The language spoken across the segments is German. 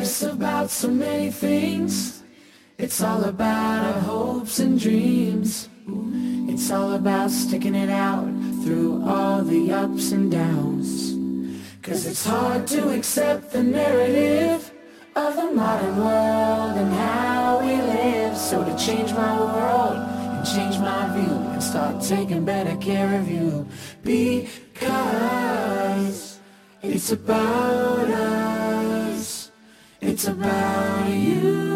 Life's about so many things. It's all about our hopes and dreams. It's all about sticking it out through all the ups and downs. 'Cause it's hard to accept the narrative of the modern world and how we live. So to change my world and change my view and start taking better care of you, because it's about us, it's about you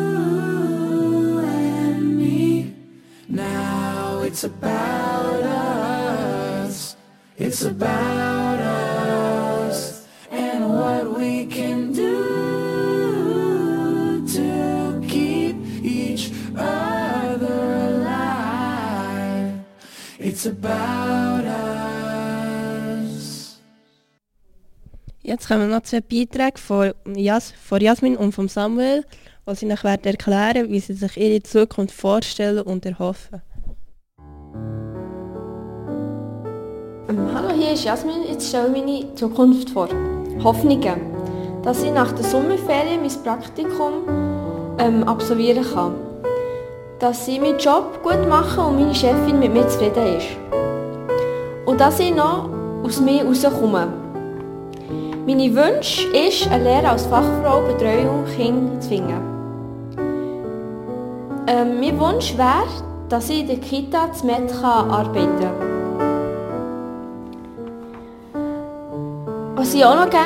and me. Now it's about us, it's about us and what we can do to keep each other alive. It's about us. Jetzt kommen noch 2 Beiträge von Jasmin und von Samuel, wo sie euch erklären, wie sie sich ihre Zukunft vorstellen und erhoffen. Hallo, hier ist Jasmin. Jetzt stelle ich meine Zukunft vor. Hoffnungen, dass ich nach der Sommerferien mein Praktikum absolvieren kann. Dass ich meinen Job gut mache und meine Chefin mit mir zufrieden ist. Und dass ich noch aus mir rauskomme. Meine Wünsche ist, eine Lehre als Fachfrau Betreuung Kinder zu finden. Mein Wunsch wäre, dass ich in der Kita zu Med arbeiten kann. Was ich auch noch gerne